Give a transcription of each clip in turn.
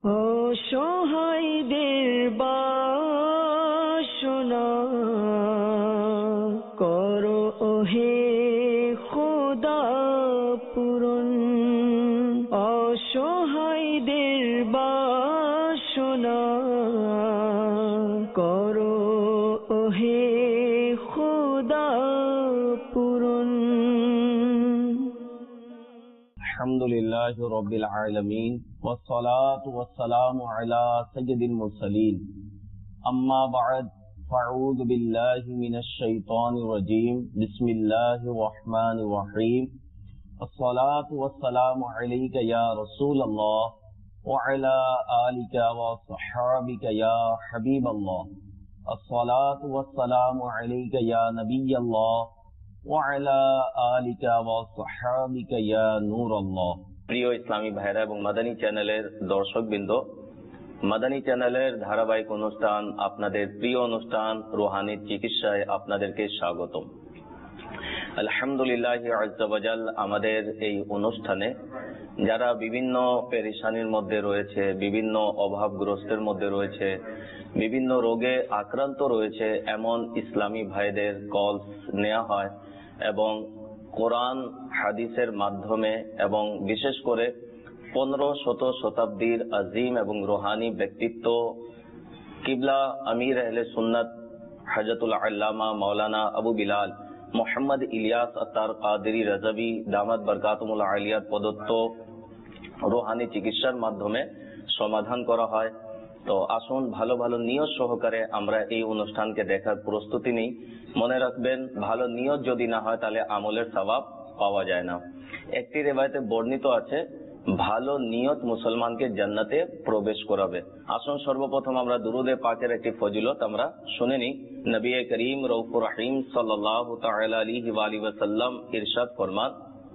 অসহায়দের বাসনা করো ওহে খোদা পূরণ। অসহায়দের বাসনা করো ওহে খোদা পূরণ। আলহামদুলিল্লাহি রাব্বিল আলামিন والصلاة والسلام على سيد المرسلين أما بعد فأعوذ بالله من الشيطان الرجيم بسم الله الرحمن الرحيم الصلاة والسلام عليك يا رسول الله وعلى آلك وصحابك يا حبيب الله الصلاة والسلام عليك يا نبي الله وعلى آلك وصحابك يا نور الله। প্রিয় ইসলামী ভাইরা এবং মাদানী চ্যানেলের দর্শকবৃন্দ, মাদানী চ্যানেলের ধারাবাহিক অনুষ্ঠান, আপনাদের প্রিয় অনুষ্ঠান রুহানি চিকিৎসায় আপনাদেরকে স্বাগতম। আলহামদুলিল্লাহ আজ্জা ওয়া জাল, আমাদের এই অনুষ্ঠানে যারা বিভিন্ন পেরেশানির মধ্যে রয়েছে, বিভিন্ন অভাবগ্রস্তের মধ্যে রয়েছে, বিভিন্ন রোগে আক্রান্ত রয়েছে, এমন ইসলামী ভাইদের কল নেওয়া হয় এবং কোরআন হাদিসের মাধ্যমে এবং বিশেষ করে 1500 শতাব্দীর আজিম এবং রুহানি ব্যক্তিত্ব কিবলা আমির আহলে সুন্নাত হযরতুল আল্লামা মাওলানা আবু বিলাল মোহাম্মদ ইলিয়াস আত্তার কাদেরী রাজাবি দামাত বরকাতুল আলিয়াত প্রদত্ত রুহানি চিকিৎসার মাধ্যমে সমাধান করা হয়। তো আসুন ভালো ভালো নিয়ত সহকারে আমরা এই অনুষ্ঠানকে দেখার প্রস্তুতি নিই। মনে রাখবেন, ভালো নিয়ত যদি না হয় তাহলে আমলের সওয়াব পাওয়া যায় না। একটি রিওয়ায়াতে বর্ণিত আছে, ভালো নিয়ত মুসলমানকে জান্নাতে প্রবেশ করাবে। আসুন সর্বপ্রথম আমরা দুরুদে পাকের একটি ফজিলত আমরা শুনে নিই। নবী করিম রউফুর রহিম সাল্লাল্লাহু তাআলা আলাইহি ওয়া আলিহি ওয়াসাল্লাম ইরশাদ ফরমান,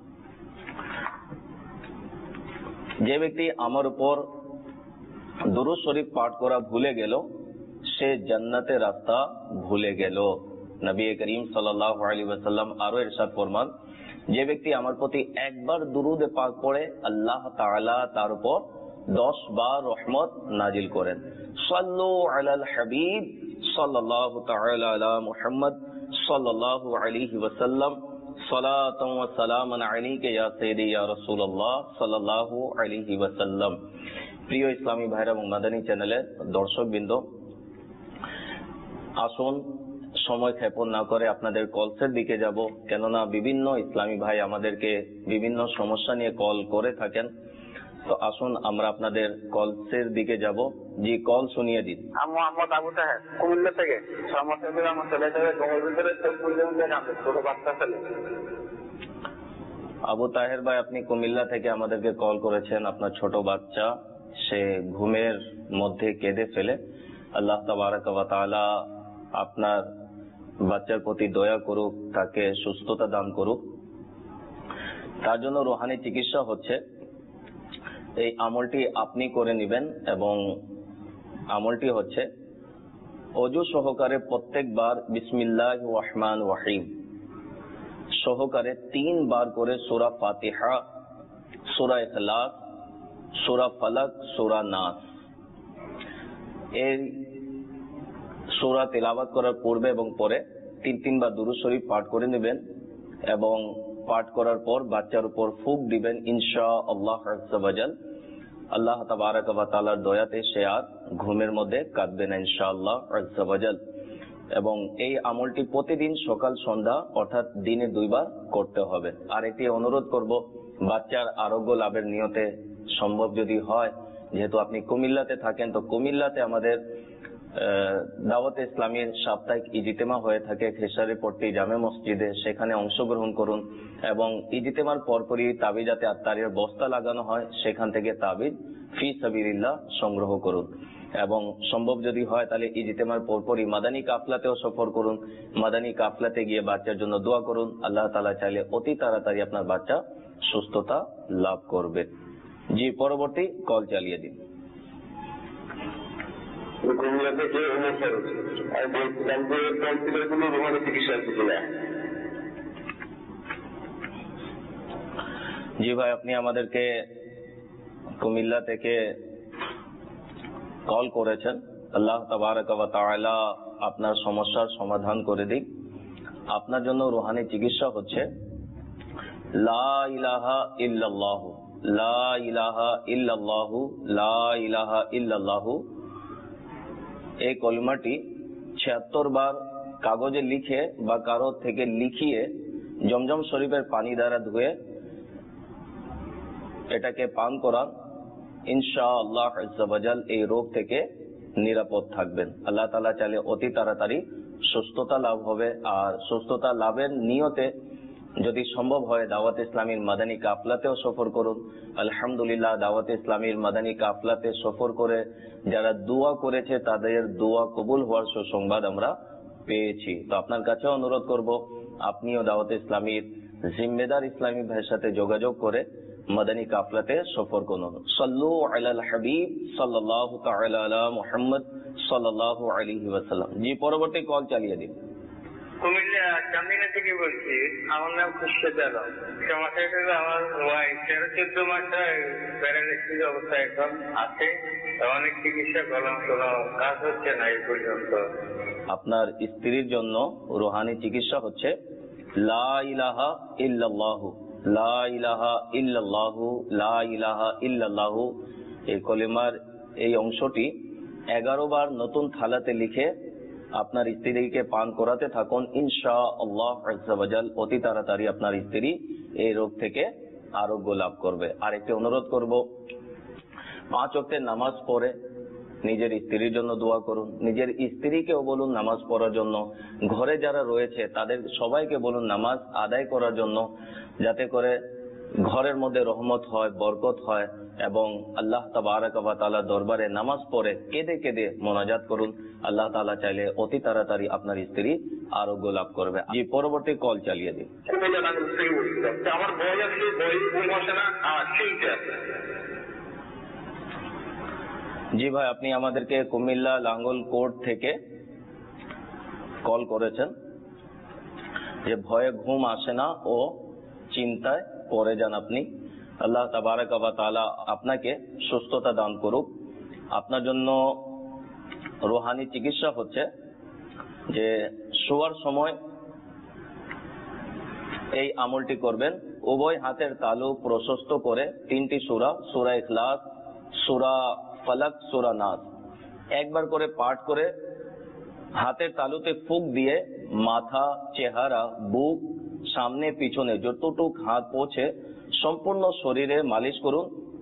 যে ব্যক্তি আমার উপর দুরূদ শরীফ পাঠ করা ভুলে গেল সে জান্নাতের রাস্তা ভুলে গেল। নবী করিম সাল্লাল্লাহু আলাইহি ওয়াসাল্লাম আরো ইরশাদ ফরমান, যে ব্যক্তি আমার প্রতি একবার দুরূদ পাক পড়ে আল্লাহ তাআলা তার উপর 10 বার রহমত নাজিল করেন। সাল্লু আলাল হাবিব সাল্লাল্লাহু তাআলা আলা মুহাম্মদ সাল্লাল্লাহু আলাইহি ওয়াসাল্লাম সালাতান ওয়া সালামান আলাইকা ইয়া সাইয়্যিদি ইয়া রাসূলুল্লাহ সাল্লাল্লাহু আলাইহি ওয়াসাল্লাম। প্রিয় ইসলামী ভাইরা এবং মাদানী চ্যানেলের দর্শকবৃন্দ, আসুন সময় ক্ষেপণ না করে আপনাদের কলসের দিকে যাব, কেননা বিভিন্ন ইসলামী ভাই আমাদেরকে বিভিন্ন সমস্যা নিয়ে কল করে থাকেন। তো আসুন আমরা আপনাদের কলসের দিকে যাব। জি, কল শুনিয়ে দিন। মোহাম্মদ আবু তাহের কুমিল্লা থেকে সমস্যা ছিল, আমার ছেলে থেকে ঘরের ভিতরে ছোট বাচ্চা ছেলে। আবু তাহের ভাই, আপনি কুমিল্লা থেকে আমাদেরকে কল করেছেন। আপনার ছোট বাচ্চা, সে ঘুমের মধ্যে কেঁদে ফেলে। আল্লাহ তাবারাকা ওয়া তাআলা আপনার বাচ্চার প্রতি দয়া করুক, তাকে সুস্থতা দান করুক। তার জন্য রুহানি চিকিৎসা হচ্ছে। এই আমলটি আপনি করে নেবেন এবং আমলটি হচ্ছে ওযু সহকারে প্রত্যেকবার বিসমিল্লাহির রহমানির রহিম সহকারে 3 বার করে সূরা ফাতিহা, সূরা ইখলাস, সূরা ফালাক, সূরা নাস এই সূরা তেলাওয়াত করার পূর্বে এবং পরে 3 বার দুরূদ শরীফ পাঠ করে নেবেন এবং পাঠ করার পর বাচ্চার উপর ফুঁক দিবেন। ইনশাআল্লাহ আজ্জা ওয়া জাল, আল্লাহ তাবারাকা ওয়া তাআলার দয়াতে সে আর ঘুমের মধ্যে কাঁদবে না ইনশাআল্লাহ আজ্জা ওয়া জাল। এবং এই আমলটি প্রতিদিন সকাল সন্ধ্যা অর্থাৎ দিনে 2 বার করতে হবে। আর একটি অনুরোধ করব, বাচ্চার আরোগ্য লাভের নিয়তে সম্ভব যদি হয়, যেহেতু আপনি কুমিল্লাতে থাকেন, তো কুমিল্লাতে আমাদের দাওয়াতে ইসলামীর সাপ্তাহিক ইজতিমা হয়ে থাকে খেসারিপট্টি জামে মসজিদে, সেখানে অংশগ্রহণ করুন এবং ইজতিমার পরপরই তাবিজাতে আত্তারিয়ার বস্তা লাগানো হয়, সেখান থেকে তাবিজ ফি সাবিলিল্লাহ সংগ্রহ করুন। এবং সম্ভব যদি হয় তাহলে ইজতিমার পরপরই মাদানী কাফলাতেও সফর করুন। মাদানী কাফলাতে গিয়ে বাচ্চার জন্য দোয়া করুন। আল্লাহ তাআলা চাইলে অতি তাড়াতাড়ি আপনার বাচ্চা সুস্থতা লাভ করবে। জি, পরবর্তী কল চালিয়ে দিন। কুমিল্লা থেকে আর বলছিলাম যে টনসিলের কোনো রোগের চিকিৎসা আছে কিনা? জি ভাই, আপনি আমাদেরকে কুমিল্লা থেকে কল করেছেন। আল্লাহ তাবারাক ওয়া তাআলা আপনার সমস্যার সমাধান করে দিক। আপনার জন্য রুহানি চিকিৎসা হচ্ছে লা ইলাহা ইল্লাল্লাহ, লা ইলাহা ইল্লাল্লাহ, লা ইলাহা ইল্লাল্লাহ। এই কলিমাটি 76 বার কাগজে লিখে বা কারো থেকে লিখিয়ে জমজম শরীফের পানি দ্বারা ধুয়ে এটাকে পান করান। ইনশাআল্লাহ আজ্জা ওয়াজাল এই রোগ থেকে নিরাপদ থাকবেন। আল্লাহ তাআলা চাইলে অতি তাড়াতাড়ি সুস্থতা লাভ হবে। আর সুস্থতা লাভের নিয়তে যদি সম্ভব হয় দাওয়াত ইসলামীর মাদানী কাফলাতেও সফর করুন। আলহামদুলিল্লাহ, দাওয়াত ইসলামীর মাদানী কাফলাতে সফর করে যারা দোয়া করেছে তাদের দোয়া কবুল হওয়ার সুসংবাদ আমরা পেয়েছি। তো আপনার কাছে অনুরোধ করব, আপনিও দাওয়াত ইসলামীর জিম্মেদার ইসলামী ভাইয়ের সাথে যোগাযোগ করে মাদানী কাফলাতে সফর করুন। সাল্লু আলাল হাবিব সাল্লাল্লাহু তাআলা আলা মুহাম্মদ সাল্লাল্লাহু আলাইহি ওয়াসাল্লাম। জি, পরবর্তী কল চালিয়ে দিন। কুমিল্লা চান্দিনা থেকে বলছি। আমার নাম খুশরত আলম। সমস্যাটা হলো আমার ওয়াইফ 13-14 মাস প্যারালাইসিস অবস্থায় এখন আছে। অনেক চিকিৎসা করলাম, কোনো কাজ হচ্ছে না এই পর্যন্ত। আপনার স্ত্রীর জন্য রুহানি চিকিৎসা হচ্ছে লা ইলাহা ইল্লাল্লাহ, লা ইলাহা ইল্লাল্লাহ, লা ইলাহা ইল্লাল্লাহ। এই কলিমার এই অংশটি 11 বার নতুন থালাতে লিখে আপনার স্ত্রীকে পান করাতে থাকুন। ইনশাআল্লাহ আজ্জা ওয়াজাল অতি তাড়াতাড়ি আপনার স্ত্রী এই রোগ থেকে আরোগ্য লাভ করবে। আর একটি অনুরোধ করব, 5 ওয়াক্তের নামাজ পড়ে নিজের স্ত্রীর জন্য দোয়া করুন। নিজের স্ত্রীকেও বলুন নামাজ পড়ার জন্য। ঘরে যারা রয়েছে তাদের সবাইকে বলুন নামাজ আদায় করার জন্য, যাতে করে ঘরের মধ্যে রহমত হয়, বরকত হয়। এবং আল্লাহ তাবারাক ওয়া তাআলা দরবারে নামাজ পড়ে কেঁদে কেঁদে মোনাজাত করুন। আল্লাহ তাআলা চাইলে অতি তাড়াতাড়ি আপনার স্ত্রী আরোগ্য লাভ করবে। জি, পরবর্তী কল চালিয়ে দিন। আমার বই আছে, বই বসে না, শিলতে আছে। জি ভাই, আপনি আমাদেরকে কুমিল্লা লাঙ্গল কোর্ট থেকে কল করেছেন যে ভয়ে ঘুম আসে না ও চিন্তায় পড়ে যান আপনি। আল্লাহ তাবারাক ওয়া তাআলা আপনাকে সুস্থতা দান করুক। আপনার জন্য রুহানি চিকিৎসা হচ্ছে যে শোয়ার সময় এই আমলটি করবেন। উভয় হাতের তালু প্রশস্ত করে 3টি সূরা, সূরা ইখলাস, সূরা ফালাক, সূরা নাস একবার করে পাঠ করে হাতের তালুতে ফুঁক দিয়ে মাথা, চেহারা, বুক, সামনে পিছনে যতটুক হাত পৌঁছে সম্পূর্ণ শরীরে মালিশ করুন।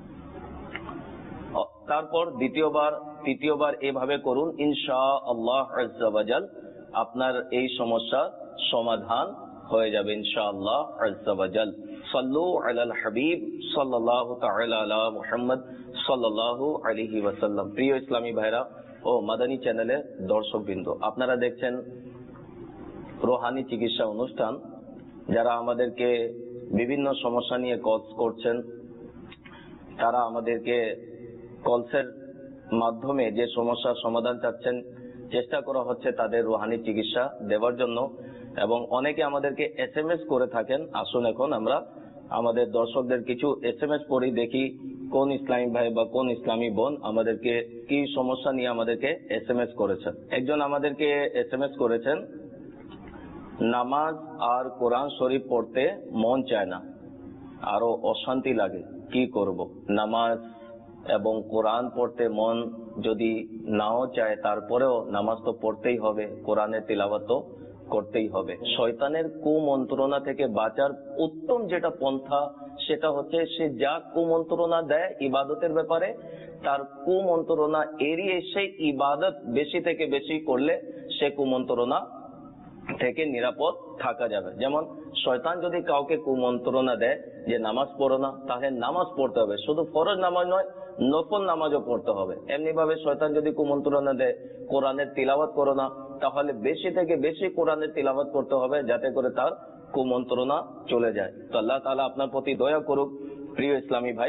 তারপর দ্বিতীয়বার, তৃতীয়বার এভাবে করুন। ইনশাআল্লাহ আজ্জা ওয়াজাল আপনার এই সমস্যার সমাধান হয়ে যাবে ইনশাআল্লাহ আজ্জা ওয়াজাল। সাল্লু আলাল হাবিব সাল্লাল্লাহু তাআলা আলা মুহাম্মদ সাল্লাল্লাহু আলাইহি ওয়াসাল্লাম। প্রিয় ইসলামী ভাইরা ও মাদানী চ্যানেলের দর্শকবৃন্দ, আপনারা দেখছেন রুহানি চিকিৎসা অনুষ্ঠান। যারা আমাদেরকে বিভিন্ন সমস্যা নিয়ে কল করছেন, তারা আমাদেরকে কলসের মাধ্যমে যে সমস্যার সমাধান চাচ্ছেন, চেষ্টা করা হচ্ছে তাদের রুহানি চিকিৎসা দেওয়ার জন্য। এবং অনেকে আমাদেরকে SMS করে থাকেন। আসুন এখন আমরা আমাদের দর্শকদের কিছু SMS পড়ি, দেখি কোন ইসলামী ভাই বা কোন ইসলামী বোন আমাদেরকে কি সমস্যা নিয়ে আমাদেরকে SMS করেছেন। একজন আমাদেরকে SMS করেছেন, নামাজ আর কোরআন শরীফ পড়তে মন চায় না, আরো অশান্তি লাগে, কি করব? নামাজ এবং কোরআন পড়তে মন যদি নাও চায়, তারপরেও নামাজ তো পড়তেই হবে, কোরআনের তিলাওয়াত তো করতেই হবে। শয়তানের কুমন্ত্রণা থেকে বাঁচার উত্তম যেটা পন্থা, সেটা হচ্ছে সে যা কুমন্ত্রণা দেয় ইবাদতের ব্যাপারে, তার কুমন্ত্রণা এড়িয়ে সেই ইবাদত বেশি থেকে বেশি করলে সে কুমন্ত্রণা থেকে নিরাপদ থাকা যাবে। যেমন শয়তান যদি কাউকে কুমন্ত্রণা দেয় যে নামাজ পড়ো না, তাহলে নামাজ পড়তে হবে, শুধু ফরজ নামাজ নয়, নফল নামাজও পড়তে হবে। এমনি ভাবে শয়তান যদি কুমন্ত্রণা দেয় কোরআনের তিলাওয়াত করো না, তাহলে বেশি থেকে বেশি কোরআনের তিলাওয়াত করতে হবে, যাতে করে তার কুমন্ত্রণা চলে যায়। তো আল্লাহ তাআলা আপনার প্রতি দয়া করুক। প্রিয় ইসলামী ভাই,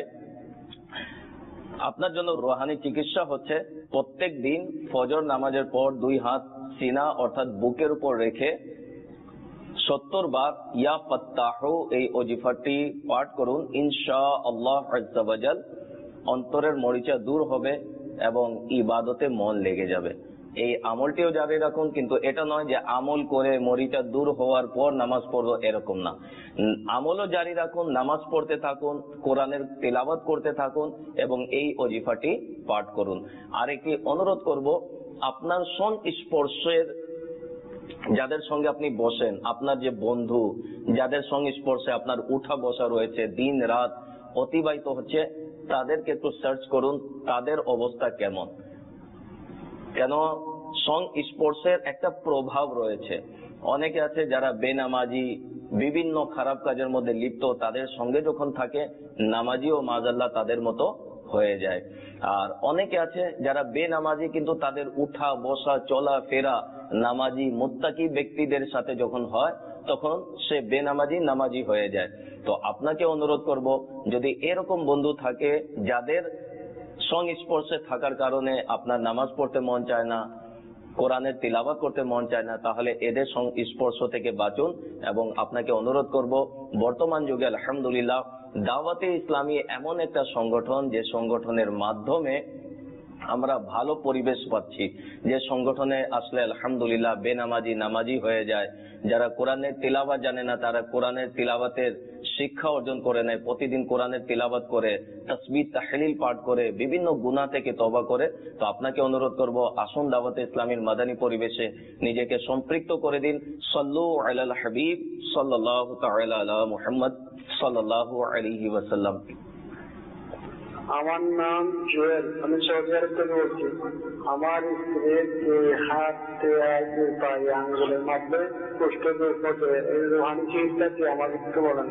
আপনার জন্য রুহানি চিকিৎসা হচ্ছে প্রত্যেক দিন ফজর নামাজের পর 2 হাত সিনা অর্থাৎ বুকের উপর রেখে 70 বার ইয়া ফাত্তাহু এই ওজিফাটি পাঠ করুন। ইনশাআল্লাহ আজ্জা ওয়াজাল অন্তরের মরিচা দূর হবে, এবং ইবাদতে মন লেগে যাবে। এই আমলটিও জারি রাখুন, কিন্তু এটা নয় যে আমল করে মরিটা দূর হওয়ার পর নামাজ পড়বো, এরকম না। আমলও জারি রাখুন, নামাজ পড়তে থাকুন, কোরআনের তেলাওয়াত করতে থাকুন এবং এই ওজিফাটি পাঠ করুন। আরেকটি অনুরোধ করব, আপনার সংস্পর্শের যাদের সঙ্গে আপনি বসেন, আপনার যে বন্ধু, যাদের সংস্পর্শে আপনার উঠা বসা রয়েছে, দিন রাত অতিবাহিত হচ্ছে, তাদেরকে একটু সার্চ করুন তাদের অবস্থা কেমন। কেন সংস্পর্শের একটা প্রভাব রয়েছে। অনেকে আছে যারা বেনামাজি, বিভিন্ন খারাপ কাজের মধ্যে লিপ্ত, তাদের সঙ্গে যখন থাকে নামাজি ও মাজাল্লাহ তাদের মতো হয়ে যায়। আর অনেকে আছে যারা বেনামাজি, কিন্তু তাদের উঠা বসা চলা ফেরা নামাজি মুত্তাকি ব্যক্তিদের সাথে যখন হয় তখন সে বেনামাজি নামাজি হয়ে যায়। তো আপনাকে অনুরোধ করব, যদি এরকম বন্ধু থাকে যাদের সংস্পর্শে থাকার কারণে আপনার নামাজ পড়তে মন চায় না, কোরআনের তিলাওয়াত করতে মন চায় না, তাহলে এদের সংস্পর্শ থেকে বাঁচুন। এবং আপনাকে অনুরোধ করব, বর্তমান যুগে আলহামদুলিল্লাহ দাওয়াতে ইসলামী এমন একটা সংগঠন, যে সংগঠনের মাধ্যমে আমরা ভালো পরিবেশ পাচ্ছি, যে সংগঠনে আসলে আলহামদুলিল্লাহ বেনামাজি নামাজি হয়ে যায়। যারা কোরআনের তিলাওয়াত জানে না, তারা কোরআনের তিলাওয়াতের শিক্ষা অর্জন করে নেয়, প্রতিদিন কোরআনের তিলাওয়াত করে, তাসবিহ তাহলিল পাঠ করে, বিভিন্ন গুনাহ থেকে তওবা করে। তো আপনাকে অনুরোধ করব, আসুন দাওয়াতে ইসলামীর মাদানী পরিবেশে নিজেকে সম্পৃক্ত করে দিন। সাল্লু আলাল হাবিব সাল্লাল্লাহু তাআলা আলা মুহাম্মদ সাল্লাল্লাহু আলাইহি ওয়াসাল্লাম। আমার নাম জুয়েল, আমি সৌদি আরব থেকে বলছি। আমার স্ত্রীর দুই হাত, পায়ে আঙ্গুলের মধ্যে কুষ্ঠ হচ্ছে, এই রুহানি চিকিৎসা কি আমাকে একটু বলেন।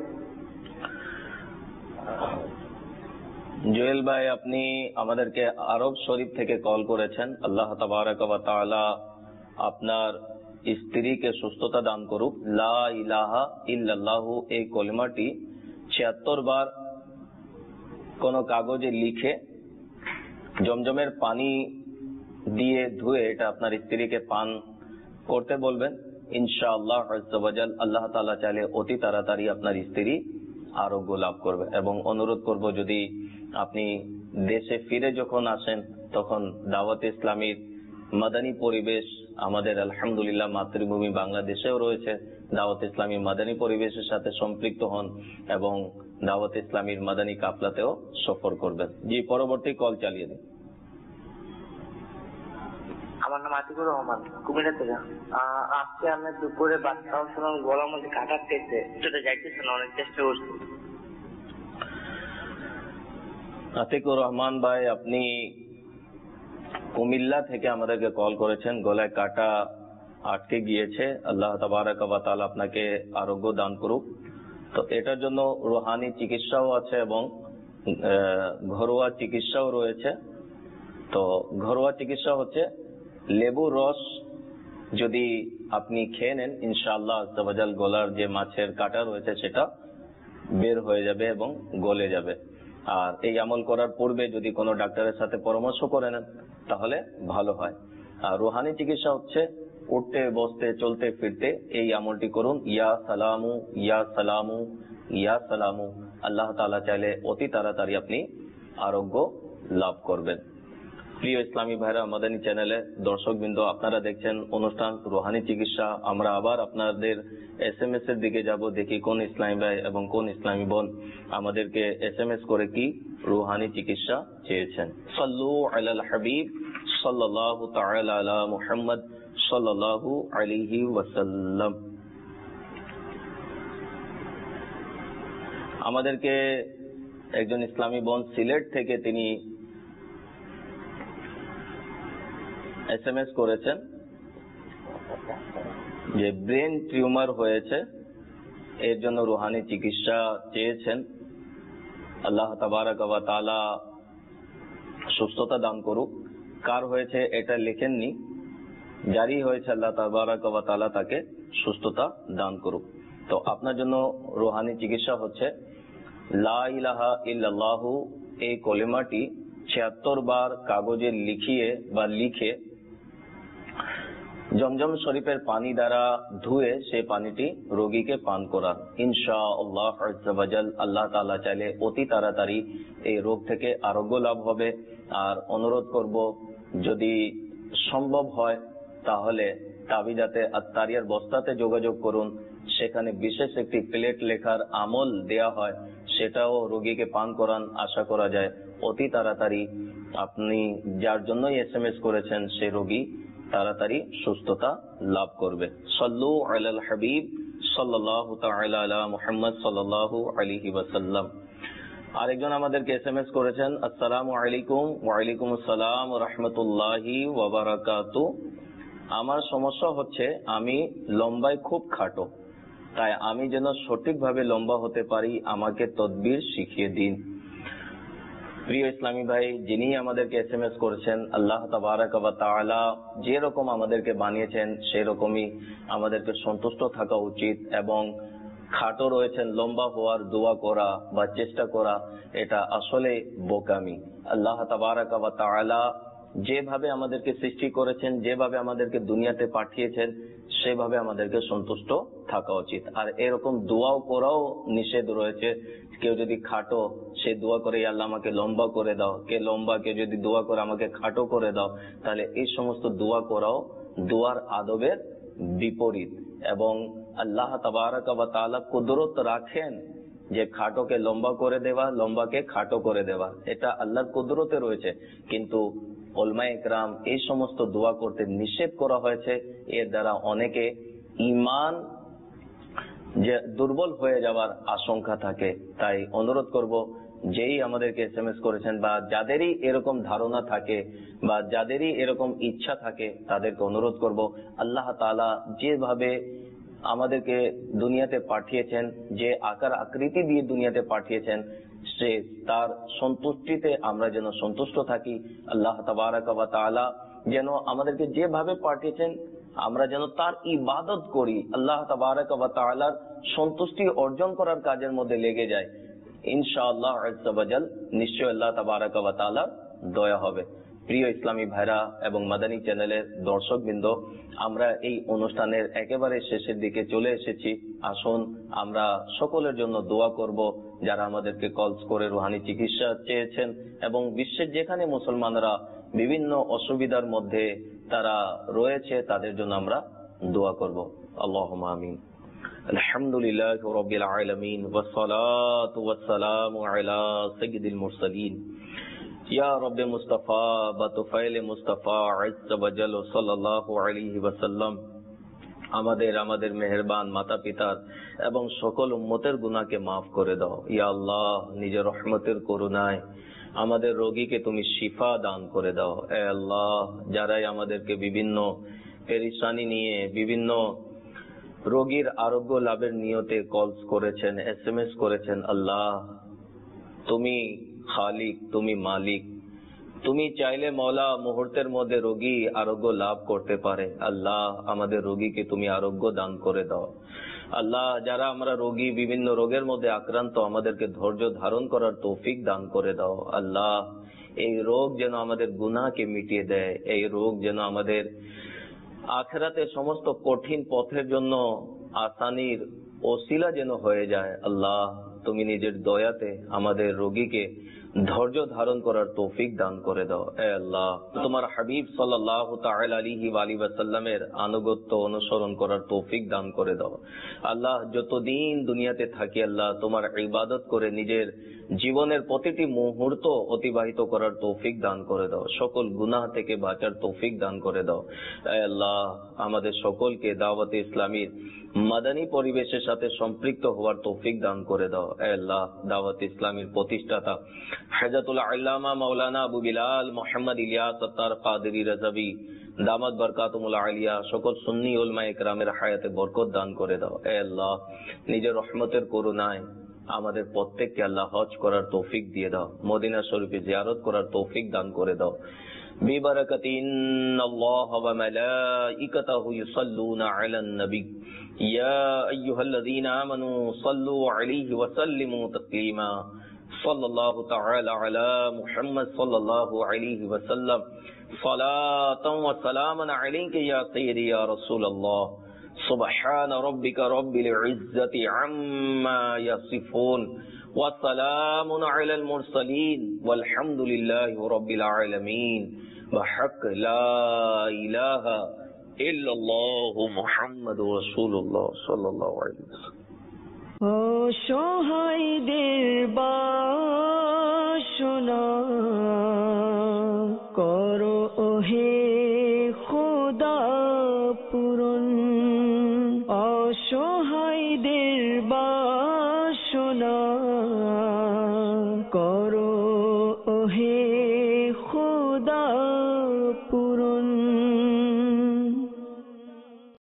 জুয়েল ভাই, আপনি আমাদেরকে আরব শরীফ থেকে কল করেছেন। আল্লাহ তাবারাক ওয়া তাআলা আপনার স্ত্রীকে সুস্থতা দান করুক। লা ইলাহা ইল্লাল্লাহু এই কলিমাটি ৭৬ বার কোন কাগজে লিখে জমজমের পানি দিয়ে ধুয়ে এটা আপনার স্ত্রীকে পান করতে বলবেন। ইনশাআল্লাহ আজ্জা ওয়া জাল আল্লাহ তাআলা চাইলে অতি তাড়াতাড়ি আপনার স্ত্রী আরোগ্য লাভ করবে। এবং অনুরোধ করব, যদি আপনি দেশে ফিরে যখন আসেন তখন দাওয়াতে ইসলামীর মাদানী পরিবেশ আমাদের আলহামদুলিল্লাহ মাতৃভূমি বাংলাদেশেও রয়েছে, দাওয়াত ইসলামী মাদানী পরিবেশের সাথে সম্পৃক্ত হন এবং দাওয়াত ইসলামীর মাদানী কাফলাতেও সফর করবেন। জি, পরবর্তী কল চালিয়ে দিন। আমার নাম আতিকুর রহমান, কুমিল্লা থেকে। আজকে আমি দুপুরে ভাত খাওয়ার সময় গলার মধ্যে কাটা পেয়েছে, সেটা যাইতেছে না, অনেক চেষ্টা করছি। আতিকুর রহমান ভাই, আপনি কুমিল্লা থেকে আমাদেরকে কল করেছেন, গলায় কাটা আটকে গিয়েছে। আল্লাহ তাবারাক ওয়া তাআলা আপনাকে আরোগ্য দান করুক। তো এটার জন্য রুহানি চিকিৎসাও আছে এবং ঘরোয়া চিকিৎসাও রয়েছে। তো ঘরোয়া চিকিৎসা হচ্ছে লেবুর রস যদি আপনি খেয়ে নেন, ইনশাআল্লাহ আজ্জা ওয়া জাল গলার যে মাছের কাটা রয়েছে সেটা বের হয়ে যাবে এবং গলে যাবে। আর এই আমল করার পূর্বে যদি কোনো ডাক্তারের সাথে পরামর্শ করে নেন তাহলে ভালো হয়। আর রুহানি চিকিৎসা হচ্ছে উঠতে বসতে চলতে ফিরতে এই আমলটি করুন, ইয়া সালামু ইয়া সালামু ইয়া সালামু। আল্লাহ তাআলা চাইলে অতি তাড়াতাড়ি আপনি আরোগ্য লাভ করবেন। প্রিয় ইসলামী ভাইরা, মাদানী চ্যানেলে দর্শকবৃন্দ, আপনারা দেখছেন অনুষ্ঠান রুহানি চিকিৎসা। আমরা আবার আপনাদের SMS এর দিকে যাব, দেখি কোন ইসলামী ভাই এবং কোন ইসলামী বোন আমাদেরকে SMS করে কি রুহানি চিকিৎসা চেয়েছেন। সাল্লু আলাল হাবিব সাল্লাল্লাহু তাআলা আলা মুহাম্মদ সাল্লাল্লাহু আলাইহি ওয়াসাল্লাম। আমাদেরকে একজন ইসলামী বোন সিলেট থেকে তিনি SMS করেছেন যে ব্রেন টিউমার হয়েছে, এর জন্য রুহানি চিকিৎসা চেয়েছেন। আল্লাহ তাবারাক ওয়া তাআলা সুস্থতা দান করুক। কার হয়েছে এটা লেখেননি, জারি হয়েছে, আল্লাহ তাবারাক ওয়া তাআলা তাকে সুস্থতা দান করুক। তো আপনার জন্য রুহানি চিকিৎসা হচ্ছে লা ইলাহা ইল্লাল্লাহু এই কলিমাটি ৭৬ বার কাগজে লিখে জমজম শরীফের পানি দ্বারা ধুয়ে সেই পানিটি রোগীকে পান করার। ইনশাআল্লাহ আযজা ওয়াজাল আল্লাহ তাআলা চাইলে অতি তাড়াতাড়ি এই রোগ থেকে আরোগ্য লাভ হবে। আর অনুরোধ করব, যদি সম্ভব হয় তাহলে তাবিজাতে আত্তারিয়ার বস্তাতে যোগাযোগ করুন, সেখানে বিশেষ একটি প্লেট লেখার আমল দেয়া হয়, সেটাও রোগীকে পান করান। আশা করা যায় অতি তাড়াতাড়ি আপনি যার জন্যই এসএমএস করেছেন সেই রোগী তাড়াতাড়ি সুস্থতা লাভ করবে। সাল্লু আলাল হাবিব সাল্লাল্লাহু তাআলা আলা মুহাম্মদ সাল্লাল্লাহু আলাইহি ওয়াসাল্লাম। আরেকজন আমাদেরকে এসএমএস করেছেন, আসসালামু আলাইকুম। ওয়া আলাইকুম আসসালাম ওয়া রাহমাতুল্লাহি ওয়া বারাকাতুহু। আমার সমস্যা হচ্ছে আমি লম্বায় খুব খাটো, তাই আমি যেন সঠিকভাবে লম্বা হতে পারি আমাকে তদবির শিখিয়ে দিন। প্রিয় ইসলামী ভাই, যিনি আমাদেরকে এসএমএস করেছেন, আল্লাহ তাবারাক ওয়া তাআলা যে রকম আমাদেরকে বানিয়েছেন সেই রকমই আমাদেরকে সন্তুষ্ট থাকা উচিত। এবং খাটো রয়েছেন, লম্বা হওয়ার দোয়া করা বা চেষ্টা করা এটা আসলে বোকামি। আল্লাহ তাবারাক ওয়া তাআলা যেভাবে আমাদেরকে সৃষ্টি করেছেন, যেভাবে আমাদেরকে দুনিয়াতে পাঠিয়েছেন, সেভাবে আমাদেরকে সন্তুষ্ট থাকা উচিত। আর এরকম দোয়াও করাও নিষেধ রয়েছে। কেউ যদি খাটো, সে দোয়া করে আল্লাহ আমাকে লম্বা করে দাও, কে লম্বা কে যদি দোয়া করে আমাকে খাটো করে দাও, তাহলে এই সমস্ত দোয়া করাও দোয়ার আদবের বিপরীত। এবং আল্লাহ তাবারাক ওয়া তাআলা কুদরত রাখেন যে খাটোকে লম্বা করে দেওয়া, লম্বাকে খাটো করে দেওয়া, এটা আল্লাহর কুদরতে রয়েছে। কিন্তু উলামায়ে ইকরাম এই সমস্ত দোয়া করতে নিষেধ করা হয়েছে। এর দ্বারা অনেকে ঈমান যে দুর্বল হয়ে যাওয়ার আশঙ্কা থাকে। তাই অনুরোধ করব, যেই আমাদেরকে এসএমএস করেছেন বা যাদেরই এরকম ধারণা থাকে বা যাদেরই এরকম ইচ্ছা থাকে, তাদেরকে অনুরোধ করব, আল্লাহ তাআলা যেভাবে আমাদেরকে দুনিয়াতে পাঠিয়েছেন, যে আকার আকৃতি দিয়ে দুনিয়াতে পাঠিয়েছেন, সে তার সন্তুষ্টিতে আমরা যেন সন্তুষ্ট থাকি। আল্লাহ তাবারাক ওয়া তাআলা যেন আমাদেরকে যেভাবে পাঠিয়েছেন আমরা যেন তার ইবাদত করি, আল্লাহ তাবারাক ওয়া তাআলার সন্তুষ্টি অর্জন করার কাজের মধ্যে লেগে যায়। ইনশাআল্লাহ আযজা ওয়াজাল নিশ্চয় আল্লাহ তাবারাক ওয়া তাআলার দয়া হবে। প্রিয় ইসলামী ভাইরা এবং মাদানী চ্যানেলের দর্শকবৃন্দ, আমরা এই অনুষ্ঠানের একেবারে শেষের দিকে চলে এসেছি। আসুন আমরা সকলের জন্য দোয়া করব, যারা আমাদেরকে কলস করে রুহানি চিকিৎসা চেয়েছেন এবং বিশ্বের যেখানে মুসলমানরা বিভিন্ন অসুবিধার মধ্যে তারা রয়েছে, তাদের জন্য আমরা দোয়া করব। আল্লাহুম্মা আমিন। আলহামদুলিল্লাহি রাব্বিল আলামিন ওয়াস সালাতু ওয়াস সালামু আলা সাইয়্যিদিল মুরসালিন ইয়া রাব্বে মুস্তাফা বা তুফাইলে মুস্তাফা আযজা ওয়াজাল সাল্লাল্লাহু আলাইহি ওয়াসাল্লাম। আমাদের মেহেরবান মাতা পিতার এবং সকল উম্মতের গুনাহকে মাফ করে দাও। ইয়া আল্লাহ, নিজের রহমতের করুণায় আমাদের রোগীকে তুমি শিফা দান করে দাও। এ আল্লাহ, যারাই আমাদেরকে বিভিন্ন পেরেশানি নিয়ে বিভিন্ন রোগীর আরোগ্য লাভের নিয়তে কলস করেছেন, এসএমএস করেছেন, আল্লাহ তুমি খালিক, তুমি মালিক, তুমি চাইলে মওলা মুহূর্তের মধ্যে রোগী আরোগ্য লাভ করতে পারে। আল্লাহ, আমাদের রোগীকে তুমি আরোগ্য দান করে দাও। আল্লাহ, যারা আমরা রোগী, বিভিন্ন রোগের মধ্যে আক্রান্ত, আমাদেরকে ধৈর্য ধারণ করার তৌফিক দান করে দাও। আল্লাহ, এই রোগ যেন আমাদের গুনাহকে মিটিয়ে দেয়, এই রোগ যেন আমাদের আখিরাতে সমস্ত কঠিন পথের জন্য আসানির ওসিলা যেন হয়ে যায়। আল্লাহ, তুমি নিজের দয়াতে আমাদের রোগীকে ধৈর্য ধারণ করার তৌফিক দান করে দাও। এ আল্লাহ, তোমার হাবিব সাল্লাল্লাহু তাআলা আলাইহি ওয়া আলিহি ওয়াসাল্লামের আনুগত্য অনুসরণ করার তৌফিক দান করে দাও। আল্লাহ, যতদিন দুনিয়াতে থাকি আল্লাহ তোমার ইবাদত করে নিজের জীবনের প্রতিটি মুহূর্ত অতিবাহিত করার তৌফিক দান করে দাও। সকল গুনাহ থেকে বাঁচার তৌফিক দান করে দাও। এ আল্লাহ, আমাদের সকলকে দাওয়াতে ইসলামীর মাদানী পরিবেশের সাথে সম্পৃক্ত হওয়ার তৌফিক দান করে দাও। এ আল্লাহ, দাওয়াতে ইসলামীর প্রতিষ্ঠাতা হযরতুল আল্লামা মাওলানা আবু বিলাল মুহাম্মদ ইলিয়াস আত্তার কাদেরী রাজাবী দামাত বরকাতুল আলিয়া সকল সুন্নি উলামায়ে কেরামের হায়াতে বরকত দান করে দাও। এ আল্লাহ, নিজের রহমতের করুণায় আমাদের প্রত্যেককে আল্লাহ হজ করার তৌফিক দিয়ে দাও, মদিনা শরীফে জিয়ারত করার তৌফিক দান করে দাও। বিবারাকাতি ইন্নাল্লাহ ওয়া মালাইকাতাহু ইউসাল্লুনা আলান নবী ইয়া আইয়ুহাল্লাযীনা আমানু সাল্লু আলাইহি ওয়া সাল্লিমু তাসলিমা सल्लल्लाहु तआला अला मुहम्मद सल्लल्लाहु अलैहि वसल्लम सलातन व सलामन अलैका या सय्यदी या रसूल अल्लाह सुब्हान रब्बिका रब्बिल इज्जति अम्मा यसिफून व सलामुन अलल मुरसलीन वल्हम्दुलिल्लाहि रब्बिल आलमीन बहक ला इलाहा इल्लल्लाहु मुहम्मदुर रसूलुल्लाह सल्लल्लाहु अलैहि वसल्लम। অসহায়দের বাসনা করো ওহে খোদা পূরণ, অসহায়দের বাসনা